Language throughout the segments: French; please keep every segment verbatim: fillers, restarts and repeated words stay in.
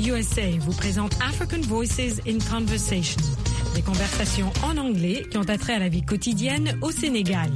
U S A vous présente African Voices in Conversation, des conversations en anglais qui ont attrait à la vie quotidienne au Sénégal.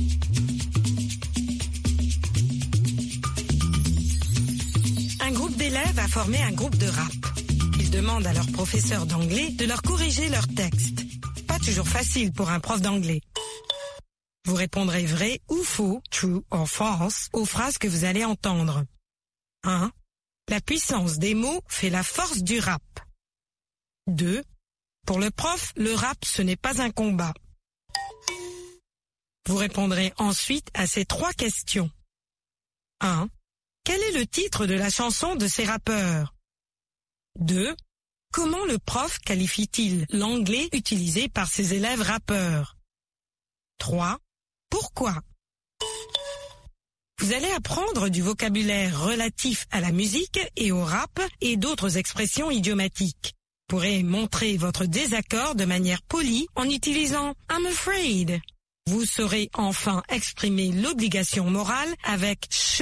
Un groupe d'élèves a formé un groupe de rap. Ils demandent à leur professeur d'anglais de leur corriger leurs textes. Pas toujours facile pour un prof d'anglais. Vous répondrez vrai ou faux, true or false, aux phrases que vous allez entendre. un. La puissance des mots fait la force du rap. deux. Pour le prof, le rap, ce n'est pas un combat. Vous répondrez ensuite à ces trois questions. un. Quel est le titre de la chanson de ces rappeurs? deux. Comment le prof qualifie-t-il l'anglais utilisé par ses élèves rappeurs? trois. Pourquoi? Vous allez apprendre du vocabulaire relatif à la musique et au rap et d'autres expressions idiomatiques. Vous pourrez montrer votre désaccord de manière polie en utilisant « I'm afraid ». Vous saurez enfin exprimer l'obligation morale avec « should ».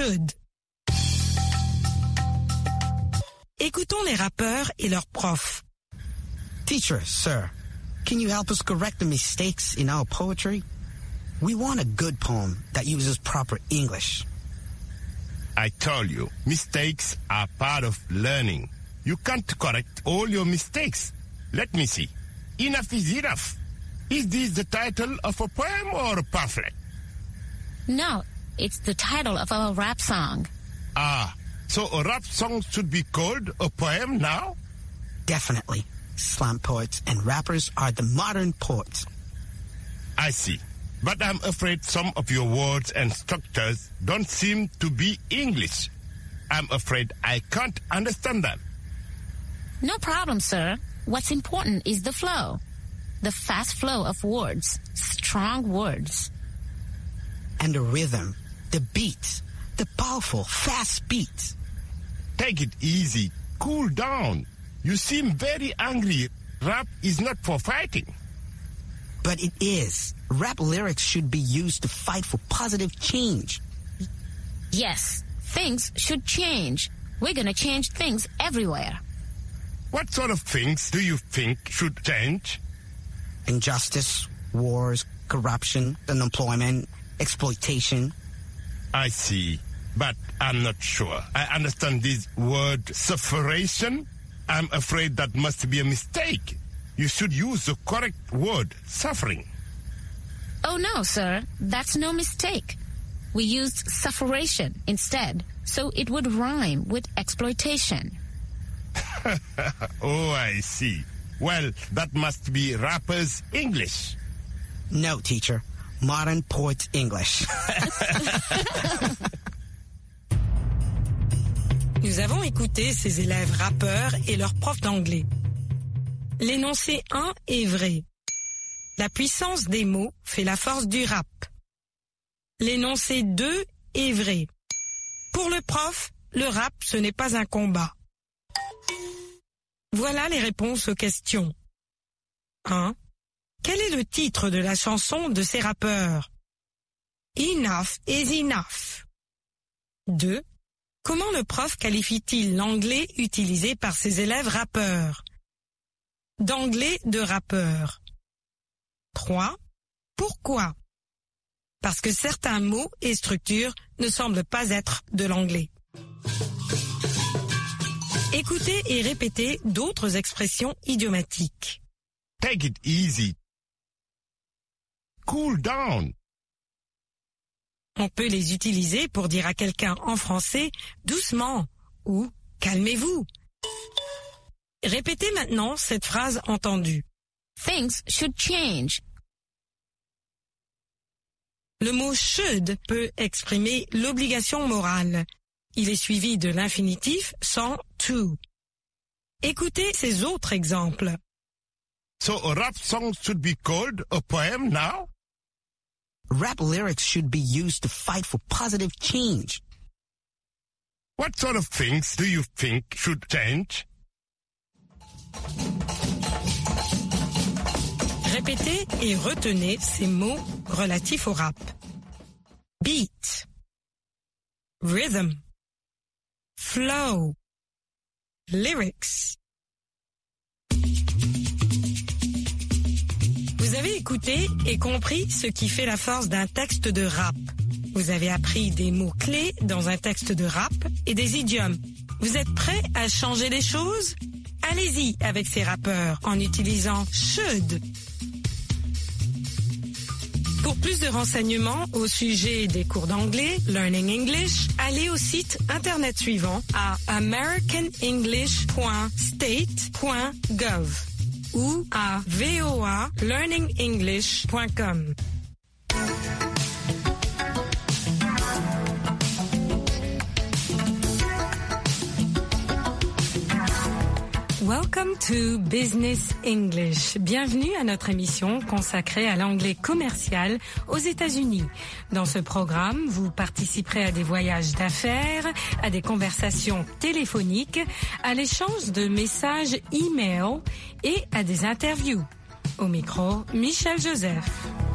Écoutons les rappeurs et leurs profs. Teacher, sir, can you help us correct the mistakes in our poetry? We want a good poem that uses proper English. I told you, mistakes are part of learning. You can't correct all your mistakes. Let me see. Enough is enough. Is this the title of a poem or a pamphlet? No, it's the title of our rap song. Ah, so a rap song should be called a poem now? Definitely. Slam poets and rappers are the modern poets. I see. But I'm afraid some of your words and structures don't seem to be English. I'm afraid I can't understand them. No problem, sir. What's important is the flow. The fast flow of words. Strong words. And the rhythm, the beat, the powerful, fast beats. Take it easy. Cool down. You seem very angry. Rap is not for fighting. But it is. Rap lyrics should be used to fight for positive change. Yes, things should change. We're gonna change things everywhere. What sort of things do you think should change? Injustice, wars, corruption, unemployment, exploitation. I see, but I'm not sure. I understand this word sufferation. I'm afraid that must be a mistake. You should use the correct word, suffering. Oh no, sir. That's no mistake. We used sufferation instead, so it would rhyme with exploitation. Oh, I see. Well, that must be rappers' English. No, teacher. Modern poets' English. Nous avons écouté ces élèves rappeurs et leurs profs d'anglais. L'énoncé un est vrai. La puissance des mots fait la force du rap. L'énoncé deux est vrai. Pour le prof, le rap, ce n'est pas un combat. Voilà les réponses aux questions. un. Quel est le titre de la chanson de ces rappeurs? Enough is enough. deux. Comment le prof qualifie-t-il l'anglais utilisé par ses élèves rappeurs? D'anglais de rappeur. trois. Pourquoi? Parce que certains mots et structures ne semblent pas être de l'anglais. Écoutez et répétez d'autres expressions idiomatiques. Take it easy. Cool down. On peut les utiliser pour dire à quelqu'un en français « doucement » ou « calmez-vous ». Répétez maintenant cette phrase entendue. Things should change. Le mot should peut exprimer l'obligation morale. Il est suivi de l'infinitif sans to. Écoutez ces autres exemples. So a rap song should be called a poem now? Rap lyrics should be used to fight for positive change. What sort of things do you think should change? Répétez et retenez ces mots relatifs au rap. Beat, rhythm, flow, Lyrics. Vous avez écouté et compris ce qui fait la force d'un texte de rap. Vous avez appris des mots-clés dans un texte de rap et des idiomes. Vous êtes prêts à changer les choses? Allez-y avec ces rappeurs en utilisant should. Pour plus de renseignements au sujet des cours d'anglais, Learning English, allez au site internet suivant à american english point state point gov ou à v o a learning english point com. Welcome to Business English. Bienvenue à notre émission consacrée à l'anglais commercial aux États-Unis. Dans ce programme, vous participerez à des voyages d'affaires, à des conversations téléphoniques, à l'échange de messages e-mail et à des interviews. Au micro, Michel Joseph.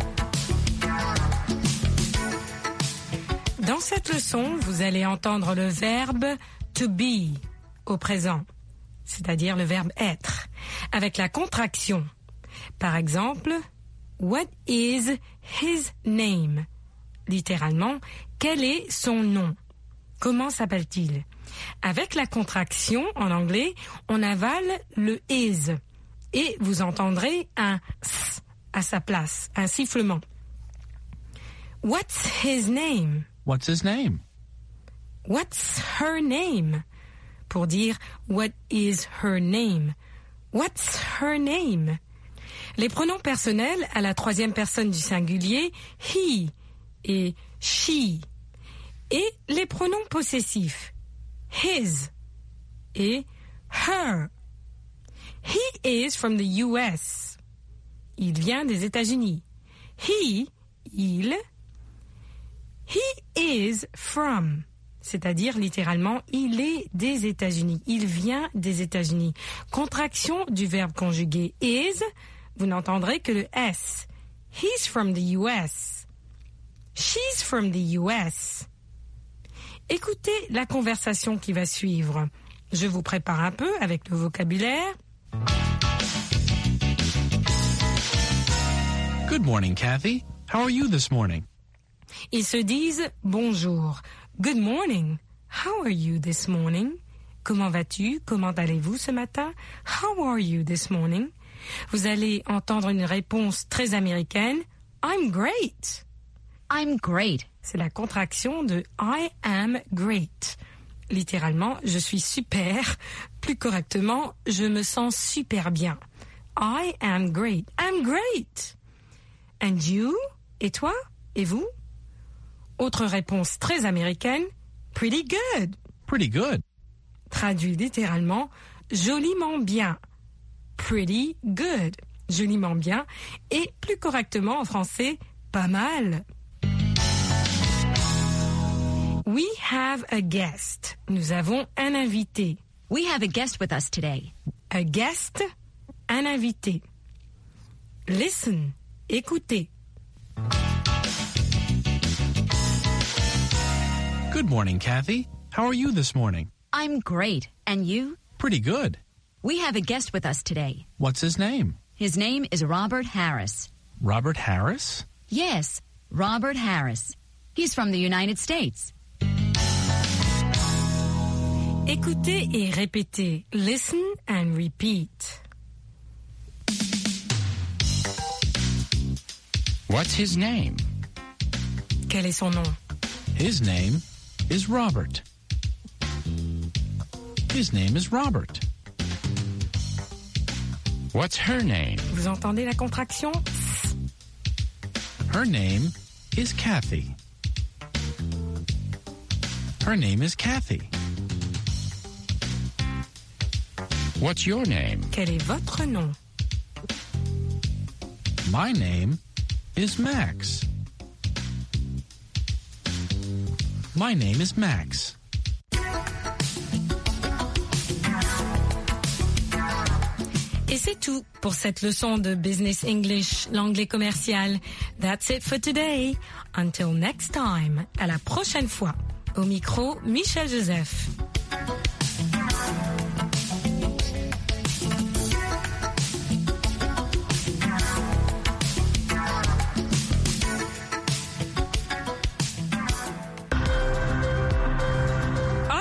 Dans cette leçon, vous allez entendre le verbe to be au présent, c'est-à-dire le verbe être, avec la contraction. Par exemple, what is his name? Littéralement, quel est son nom? Comment s'appelle-t-il? Avec la contraction, en anglais, on avale le is et vous entendrez un s à sa place, un sifflement. What's his name? What's his name? What's her name? Pour dire what is her name? What's her name? Les pronoms personnels à la troisième personne du singulier, he et she. Et les pronoms possessifs, his et her. He is from the U S. Il vient des États-Unis. He, il. He is from. C'est-à-dire, littéralement, il est des États-Unis. Il vient des États-Unis. Contraction du verbe conjugué is, vous n'entendrez que le S. He's from the U S. She's from the U S. Écoutez la conversation qui va suivre. Je vous prépare un peu avec le vocabulaire. Good morning, Kathy. How are you this morning? Ils se disent bonjour. Good morning. How are you this morning? Comment vas-tu? Comment allez-vous ce matin? How are you this morning? Vous allez entendre une réponse très américaine. I'm great. I'm great. C'est la contraction de I am great. Littéralement, je suis super. Plus correctement, je me sens super bien. I am great. I'm great. And you? Et toi? Et vous? Autre réponse très américaine, pretty good. Pretty good. Traduit littéralement, joliment bien. Pretty good. Joliment bien. Et plus correctement en français, pas mal. We have a guest. Nous avons un invité. We have a guest with us today. A guest, un invité. Listen, écoutez. Good morning, Kathy. How are you this morning? I'm great. And you? Pretty good. We have a guest with us today. What's his name? His name is Robert Harris. Robert Harris? Yes, Robert Harris. He's from the United States. Écoutez et répétez. Listen and repeat. What's his name? Quel est son nom? His name is Robert. His name is Robert. What's her name? Vous entendez la contraction? Her name is Kathy. Her name is Kathy. What's your name? Quel est votre nom? My name is Max. My name is Max. Et c'est tout pour cette leçon de Business English, l'anglais commercial. That's it for today. Until next time. À la prochaine fois. Au micro, Michel Joseph.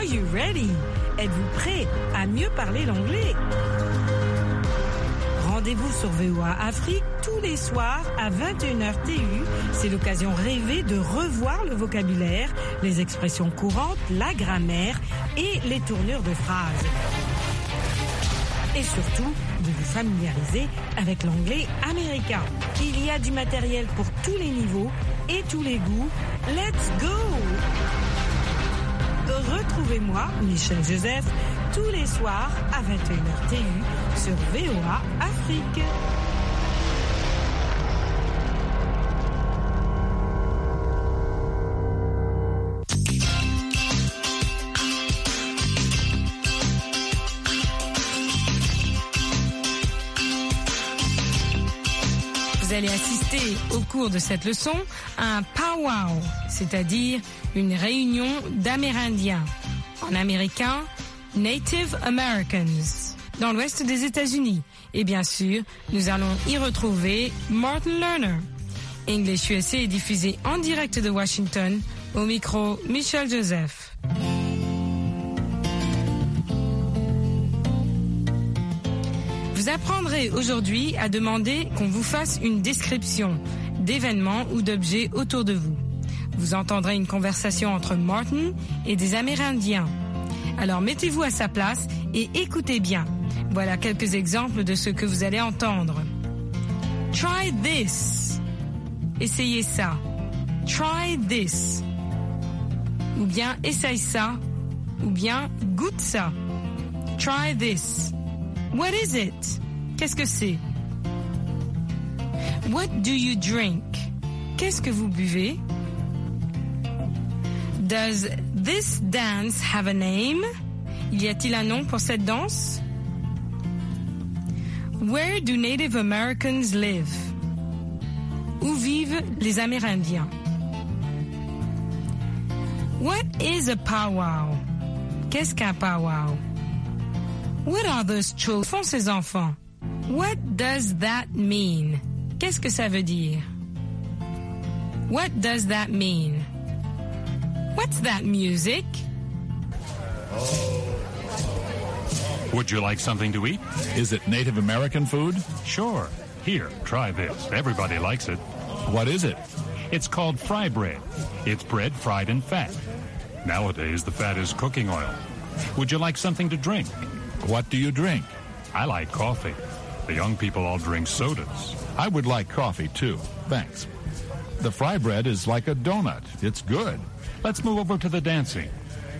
you ready? Êtes-vous prêt à mieux parler l'anglais? Rendez-vous sur V O A Afrique tous les soirs à vingt et une heures T U. C'est l'occasion rêvée de revoir le vocabulaire, les expressions courantes, la grammaire et les tournures de phrases. Et surtout, de vous familiariser avec l'anglais américain. Il y a du matériel pour tous les niveaux et tous les goûts. Let's go! Retrouvez-moi, Michel Joseph, tous les soirs à vingt et une heures T U sur V O A Afrique. Vous allez assister au cours de cette leçon à un powwow, c'est-à-dire une réunion d'Amérindiens. En américain, Native Americans, dans l'ouest des États-Unis. Et bien sûr, nous allons y retrouver Martin Lerner. English U S A est diffusé en direct de Washington. Au micro, Michel Joseph. Vous apprendrez aujourd'hui à demander qu'on vous fasse une description d'événements ou d'objets autour de vous. Vous entendrez une conversation entre Martin et des Amérindiens. Alors mettez-vous à sa place et écoutez bien. Voilà quelques exemples de ce que vous allez entendre. Try this. Essayez ça. Try this. Ou bien essaye ça. Ou bien goûte ça. Try this. What is it? Qu'est-ce que c'est? What do you drink? Qu'est-ce que vous buvez? Does this dance have a name? Y a-t-il un nom pour cette danse? Where do Native Americans live? Où vivent les Amérindiens? What is a powwow? Qu'est-ce qu'un powwow? What are those children? Font ces enfants? What does that mean? Qu'est-ce que ça veut dire? What does that mean? What's that music? Would you like something to eat? Is it Native American food? Sure. Here, try this. Everybody likes it. What is it? It's called fry bread. It's bread fried in fat. Nowadays, the fat is cooking oil. Would you like something to drink? What do you drink? I like coffee. The young people all drink sodas. I would like coffee, too. Thanks. The fry bread is like a donut. It's good. Let's move over to the dancing.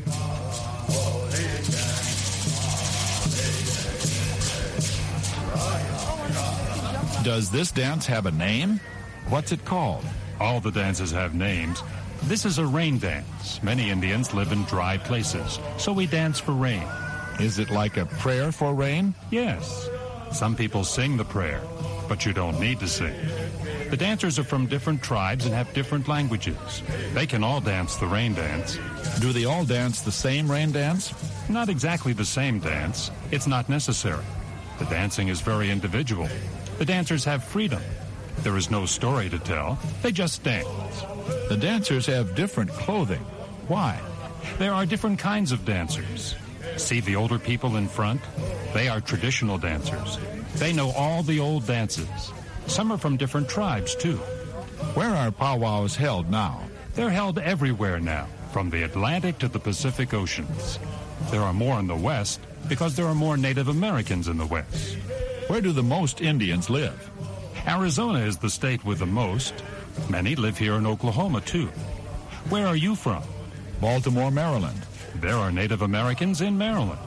Does this dance have a name? What's it called? All the dances have names. This is a rain dance. Many Indians live in dry places, so we dance for rain. Is it like a prayer for rain? Yes. Some people sing the prayer, but you don't need to sing. The dancers are from different tribes and have different languages. They can all dance the rain dance. Do they all dance the same rain dance? Not exactly the same dance. It's not necessary. The dancing is very individual. The dancers have freedom. There is no story to tell. They just dance. The dancers have different clothing. Why? There are different kinds of dancers. See the older people in front? They are traditional dancers. They know all the old dances. Some are from different tribes, too. Where are powwows held now? They're held everywhere now, from the Atlantic to the Pacific Oceans. There are more in the West because there are more Native Americans in the West. Where do the most Indians live? Arizona is the state with the most. Many live here in Oklahoma, too. Where are you from? Baltimore, Maryland. There are Native Americans in Maryland.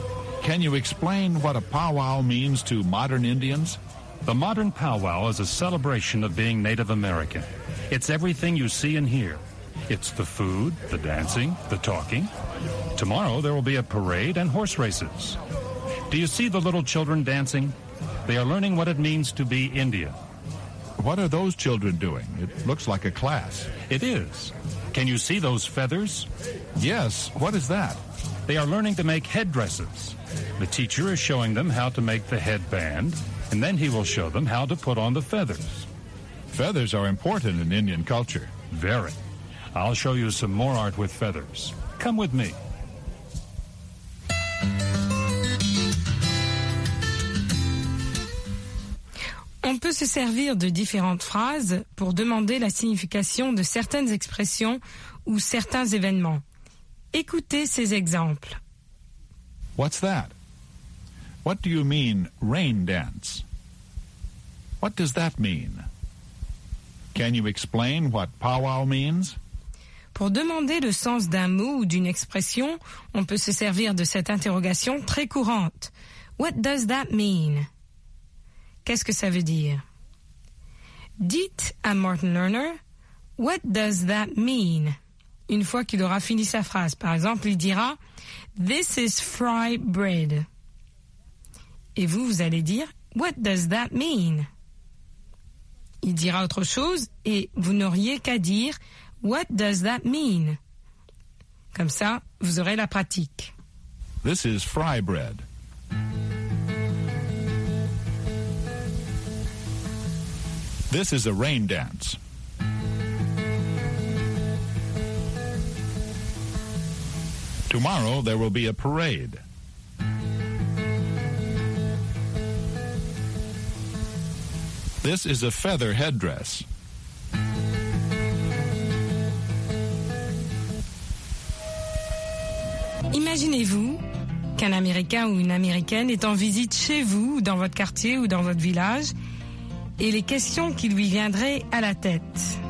Can you explain what a powwow means to modern Indians? The modern powwow is a celebration of being Native American. It's everything you see and hear. It's the food, the dancing, the talking. Tomorrow there will be a parade and horse races. Do you see the little children dancing? They are learning what it means to be Indian. What are those children doing? It looks like a class. It is. Can you see those feathers? Yes. What is that? They are learning to make headdresses. The teacher is showing them how to make the headband, and then he will show them how to put on the feathers. Feathers are important in Indian culture. Very. I'll show you some more art with feathers. Come with me. se servir de différentes phrases pour demander la signification de certaines expressions ou certains événements. Écoutez ces exemples. What's that? What do you mean, rain dance? What does that mean? Can you explain what powwow means? Pour demander le sens d'un mot ou d'une expression, on peut se servir de cette interrogation très courante. What does that mean? Qu'est-ce que ça veut dire? Dites à Martin Lerner, what does that mean? Une fois qu'il aura fini sa phrase. Par exemple, il dira, this is fry bread. Et vous, vous allez dire, what does that mean? Il dira autre chose et vous n'auriez qu'à dire, what does that mean? Comme ça, vous aurez la pratique. This is fry bread. This is a rain dance. Tomorrow there will be a parade. This is a feather headdress. Imaginez-vous qu'un Américain ou une Américaine est en visite chez vous, ou dans votre quartier ou dans votre village, et les questions qui lui viendraient à la tête.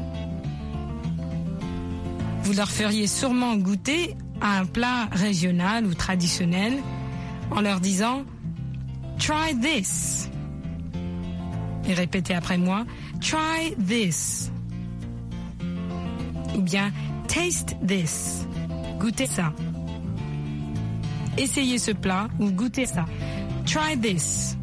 Vous leur feriez sûrement goûter à un plat régional ou traditionnel en leur disant « Try this ». Et répétez après moi « Try this ». Ou bien « Taste this ». Goûtez ça. Essayez ce plat ou goûtez ça. Try this.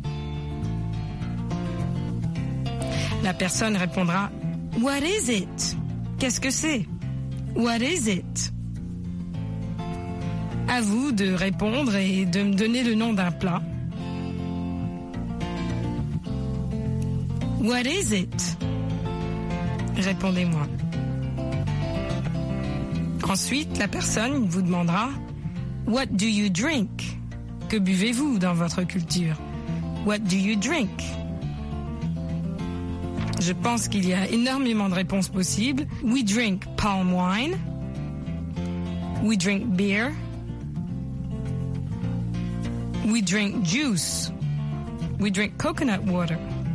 La personne répondra « What is it ?» Qu'est-ce que c'est? What is it? À vous de répondre et de me donner le nom d'un plat. What is it? Répondez-moi. Ensuite, la personne vous demandera What do you drink? Que buvez-vous dans votre culture? What do you drink? Je pense qu'il y a énormément de réponses possibles. We drink palm wine. We drink beer. We drink juice. We drink coconut water.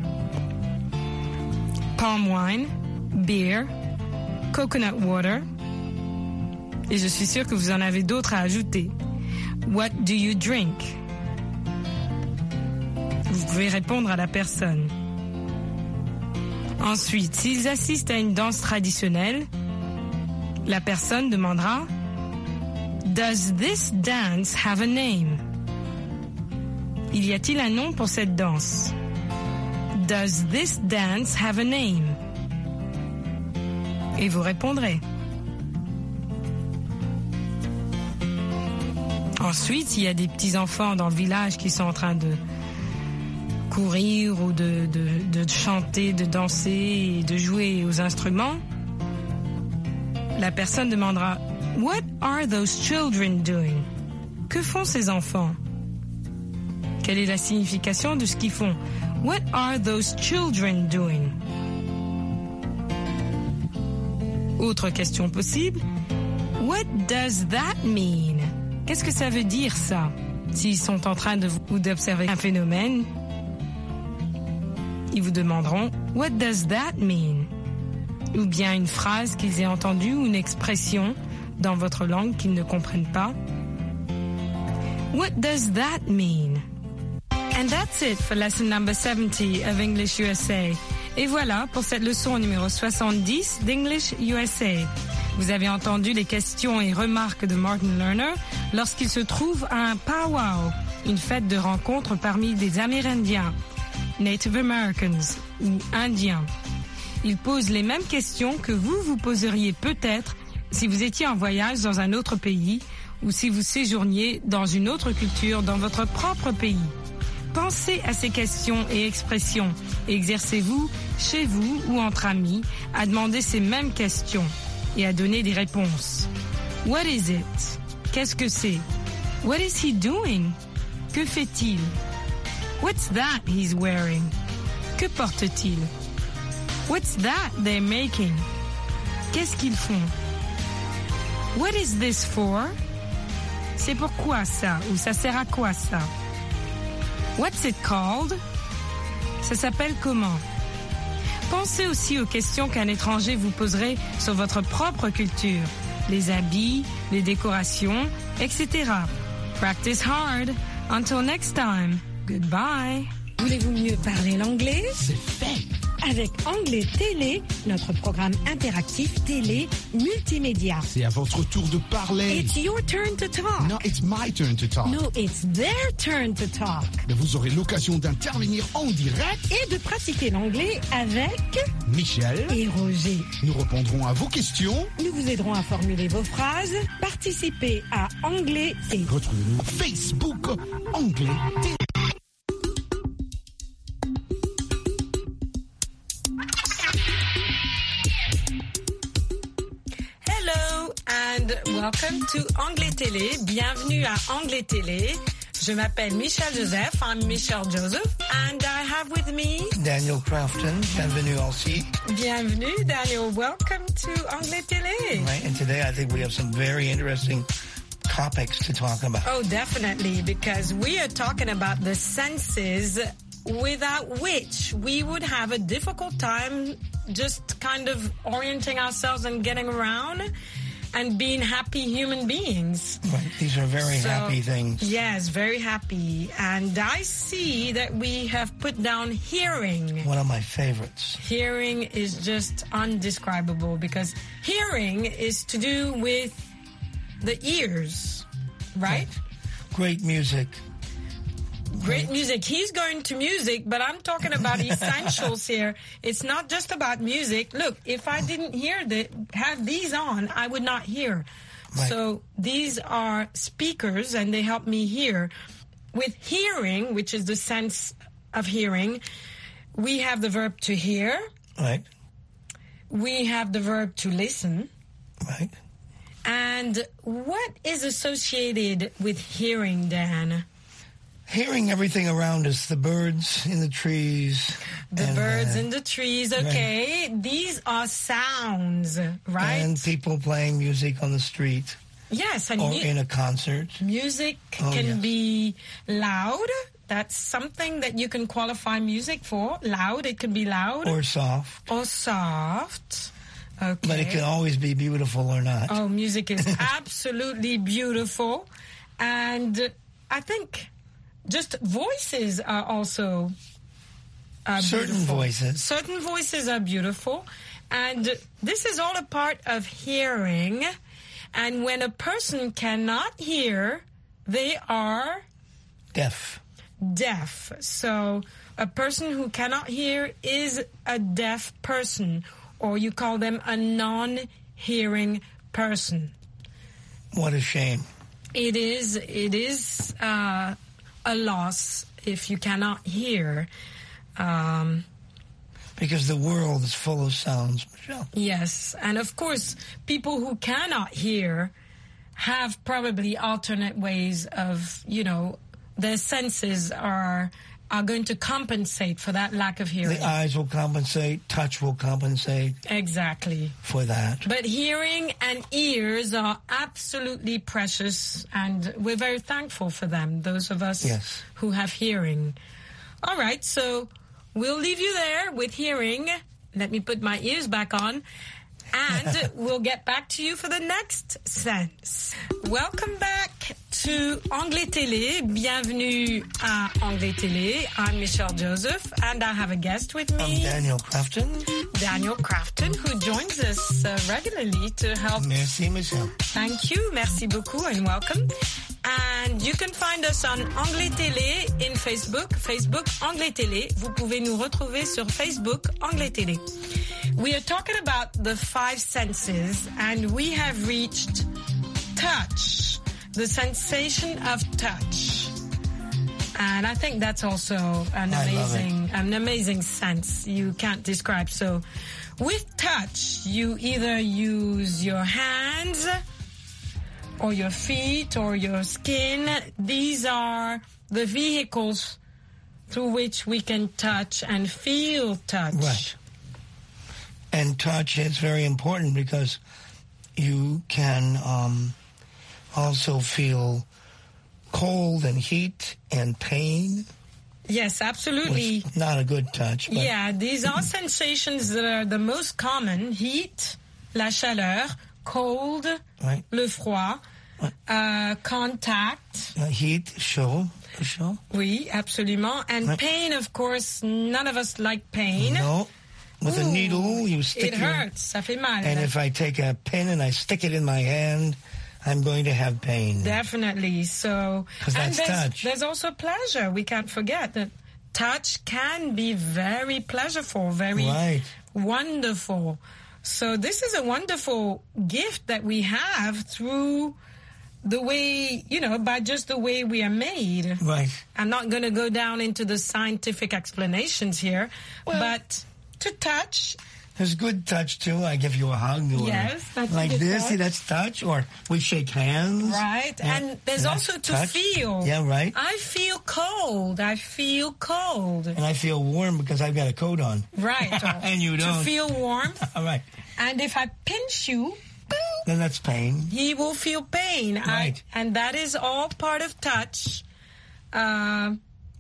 Palm wine, beer, coconut water. Et je suis sûre que vous en avez d'autres à ajouter. What do you drink? Vous pouvez répondre à la personne. Ensuite, s'ils assistent à une danse traditionnelle, la personne demandera Does this dance have a name? Il y a-t-il un nom pour cette danse? Does this dance have a name? Et vous répondrez. Ensuite, il y a des petits-enfants dans le village qui sont en train de courir ou de, de, de chanter, de danser et de jouer aux instruments. La personne demandera « What are those children doing ?» Que font ces enfants? Quelle est la signification de ce qu'ils font? « What are those children doing ?» Autre question possible. « What does that mean ?» Qu'est-ce que ça veut dire, ça? S'ils sont en train de ou d'observer un phénomène, ils vous demanderont « What does that mean ?» Ou bien une phrase qu'ils aient entendue ou une expression dans votre langue qu'ils ne comprennent pas. « What does that mean ?» And that's it for lesson number seventy of English U S A. Et voilà pour cette leçon numéro soixante-dix d'English U S A. Vous avez entendu les questions et remarques de Martin Lerner lorsqu'il se trouve à un powwow, une fête de rencontre parmi des Amérindiens, Native Americans ou Indiens. Il pose les mêmes questions que vous vous poseriez peut-être si vous étiez en voyage dans un autre pays ou si vous séjourniez dans une autre culture dans votre propre pays. Pensez à ces questions et expressions et exercez-vous, chez vous ou entre amis, à demander ces mêmes questions et à donner des réponses. What is it? Qu'est-ce que c'est? What is he doing? Que fait-il? What's that he's wearing? Que Que portent-ils? What's that they're making? Qu'est-ce qu'ils font? What is this for? C'est pourquoi ça? Ou ça sert à quoi ça? What's it called? Ça s'appelle comment? Pensez aussi aux questions qu'un étranger vous poserait sur votre propre culture, les habits, les décorations, et cetera. Practice hard. Until next time. Goodbye. Voulez-vous mieux parler l'anglais? C'est fait. Avec Anglais Télé, notre programme interactif télé multimédia. C'est à votre tour de parler. It's your turn to talk. No, it's my turn to talk. No, it's their turn to talk. Mais vous aurez l'occasion d'intervenir en direct Et de pratiquer l'anglais avec Michel et Roger. Nous répondrons à vos questions. Nous vous aiderons à formuler vos phrases. Participez à Anglais Télé. Retrouvez-nous Facebook Anglais Télé. And welcome to Anglais Télé. Bienvenue à Anglais Télé. Je m'appelle Michelle Joseph. I'm Michelle Joseph. And I have with me Daniel Crafton. Bienvenue aussi. Bienvenue, Daniel. Welcome to Anglais Télé. Right, and today I think we have some very interesting topics to talk about. Oh, definitely, because we are talking about the senses without which we would have a difficult time just kind of orienting ourselves and getting around and being happy human beings. Right. These are very So, happy things. Yes, very happy. And I see that we have put down hearing. One of my favorites. Hearing is just undescribable because hearing is to do with the ears, right? Great music. Great music. He's going to music, but I'm talking about essentials here. It's not just about music. Look, if I didn't hear the have these on, I would not hear. Right. So these are speakers, and they help me hear. With hearing, which is the sense of hearing, we have the verb to hear. Right. We have the verb to listen. Right. And what is associated with hearing, Dan? Hearing everything around us, the birds in the trees. The and, birds uh, in the trees, okay. Right. These are sounds, right? And people playing music on the street. Yes. And or mu- in a concert. Music Oh, can yes. be loud. That's something that you can qualify music for. Loud, it can be loud. Or soft. Or soft. Okay. But it can always be beautiful or not. Oh, music is absolutely beautiful. And I think just voices are also uh, Certain beautiful. voices. Certain voices are beautiful. And this is all a part of hearing. And when a person cannot hear, they are Deaf. deaf. So a person who cannot hear is a deaf person, or you call them a non-hearing person. What a shame. It is, it is uh, a loss if you cannot hear. Um, Because the world is full of sounds, Michelle. yes, and of course, people who cannot hear have probably alternate ways of, you know, their senses are are going to compensate for that lack of hearing. The eyes will compensate, touch will compensate Exactly. for that. But hearing and ears are absolutely precious, and we're very thankful for them, those of us Yes. who have hearing. All right, so we'll leave you there with hearing. Let me put my ears back on, and we'll get back to you for the next sense. Welcome back to Anglais Télé. Bienvenue à Anglais Télé. I'm Michelle Joseph, and I have a guest with I'm me. Daniel Crafton. Daniel Crafton, who joins us uh, regularly to help. Merci, Michelle. Thank you. Merci beaucoup and welcome. And you can find us on Anglais Télé in Facebook. Facebook Anglais Télé. Vous pouvez nous retrouver sur Facebook Anglais Télé. We are talking about the five senses, and we have reached touch, the sensation of touch. And I think that's also an I love amazing, an amazing sense you can't describe. So with touch, you either use your hands or your feet or your skin. These are the vehicles through which we can touch and feel touch. Right. And touch is very important because you can um, also feel cold and heat and pain. Yes, absolutely. Which, not a good touch. But yeah, these are sensations that are the most common. Heat, la chaleur, cold, right. le froid, right. uh, contact. Uh, heat, chaud. chaud. Oui, absolument. And right. pain, of course, none of us like pain. No. With Ooh, a needle, you stick it your, hurts. Ça fait mal. And if I take a pin and I stick it in my hand, I'm going to have pain. Definitely. So, because that's there's, touch. There's also pleasure. We can't forget that touch can be very pleasureful, very right. wonderful. So this is a wonderful gift that we have through the way, you know, by just the way we are made. Right. I'm not going to go down into the scientific explanations here, well, but to touch. There's good touch, too. I give you a hug. Or yes, that's like a good this, touch. See, that's touch. Or we shake hands. Right. And, and there's also to touch. feel. Yeah, right. I feel cold. I feel cold. And I feel warm because I've got a coat on. Right. And you don't. To feel warmth. All right. And if I pinch you, then that's pain. He will feel pain. Right. I, and that is all part of touch. Uh,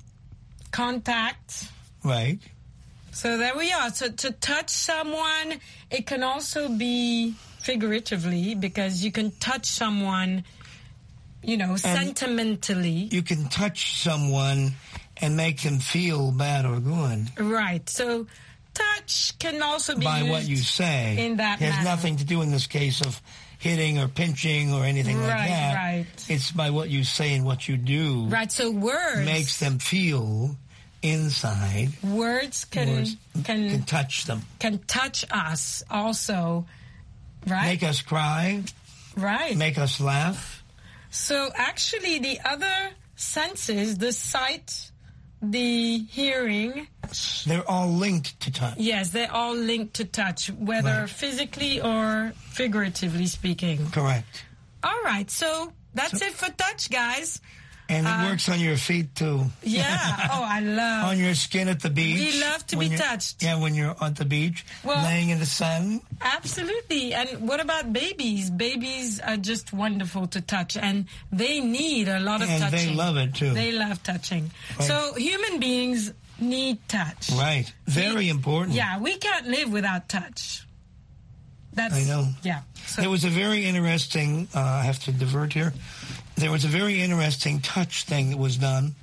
contact. Right. So there we are. So to touch someone, it can also be figuratively because you can touch someone, you know, and sentimentally. You can touch someone and make them feel bad or good. Right. So touch can also be by used what you say. In that it has manner. nothing to do in this case of hitting or pinching or anything right, like that. Right. It's by what you say and what you do. Right. So words makes them feel inside. Words can words can, can touch them. Can touch us also. Right. Make us cry. Right. Make us laugh. So actually, the other senses, the sight, the hearing, they're all linked to touch. Yes, they're all linked to touch, whether right. physically or figuratively speaking. Correct. All right, so that's so, it for touch, guys. And it uh, works on your feet, too. Yeah. Oh, I love. On your skin at the beach. We love to be touched. Yeah, when you're at the beach, well, laying in the sun. Absolutely. And what about babies? Babies are just wonderful to touch, and they need a lot of and touching. And they love it, too. They love touching. Right. So human beings need touch. Right. Very we, important. Yeah, we can't live without touch. That's, I know. Yeah. So. There was a very interesting, uh, I have to divert here. There was a very interesting touch thing that was done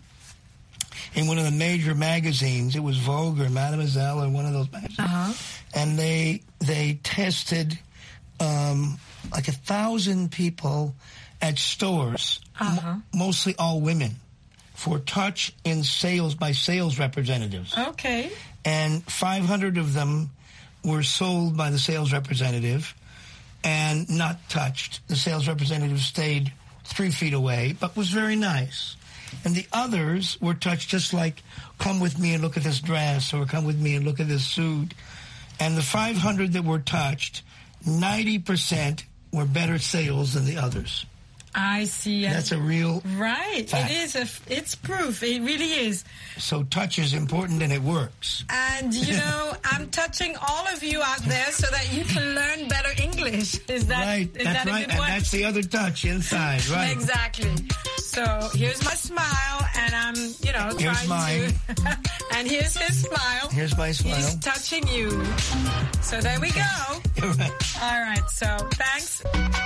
in one of the major magazines. It was Vogue or Mademoiselle or one of those magazines. Uh-huh. And they they tested um, like a thousand people at stores, uh-huh. m- mostly all women, for touch in sales by sales representatives. Okay. And five hundred of them were sold by the sales representative and not touched. The sales representative stayed three feet away, but was very nice. And the others were touched just like, come with me and look at this dress, or come with me and look at this suit. And the five hundred that were touched, ninety percent were better sales than the others. I see. That's a real right. fact. It is. A, it's proof. It really is. So touch is important and it works. And you know, I'm touching all of you out there so that you can learn better English. Is that right? Is that's that a right. good And one? that's the other touch inside, right? Exactly. So here's my smile, and I'm, you know, here's trying mine. to. And here's his smile. Here's my smile. He's touching you. So there we go. You're right. All right. So thanks.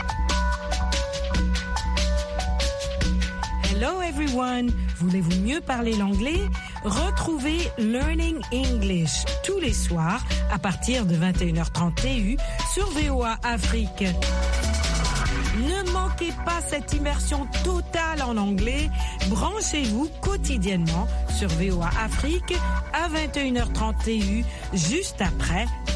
Hello everyone! Voulez-vous mieux parler l'anglais? Retrouvez Learning English tous les soirs à partir de vingt et une heures trente T U sur V O A Afrique. Ne manquez pas cette immersion totale en anglais. Branchez-vous quotidiennement sur V O A Afrique à vingt et une heures trente T U juste après